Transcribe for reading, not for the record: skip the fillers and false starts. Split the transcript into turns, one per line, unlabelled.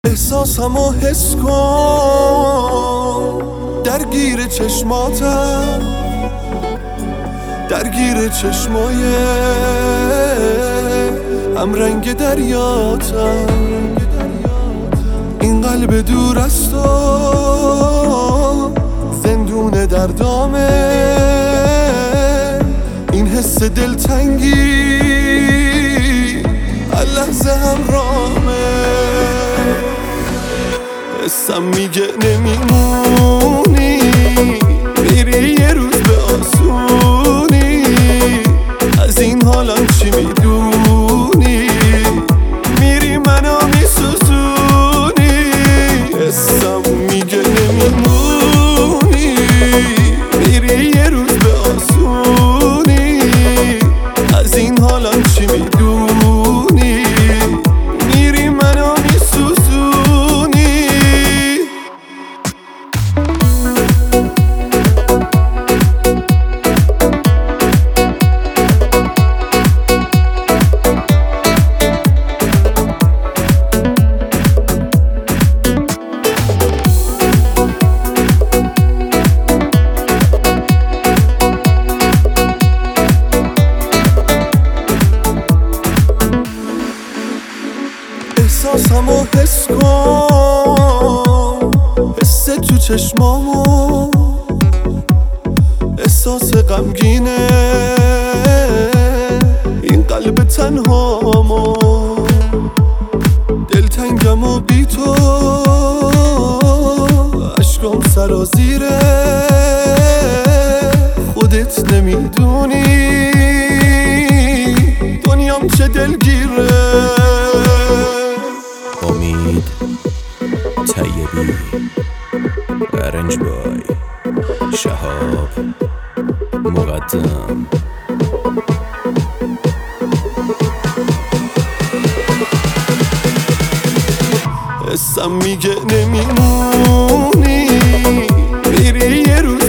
احساسمو حس کن، درگیر چشماتم، درگیر چشمای هم رنگ دریاتم. این قلب دور است و زندون دردامه، این حس دلتنگی هر لحظه همراهمه. حسم میگه نمیمونی، میری یه روز به آسونی، از این حالم چی میدونی، میری منو میسوزونی. حسم میگه نمیمونی، میری یه روز به آسونی، از این حالم چی میدونی، میری منو میسوزونی. احساسمو حس کن، حس تو چشمامو، احساس غمگینه این قلب تنهامو. دلتنگمو بی تو، عشقم سرازیره، خودت نمیدونی دنیام چه دلگیره.
امید طیبی، ارنج بای شهاب مقدم.
حسم میگه نمیمونی، میری یه روز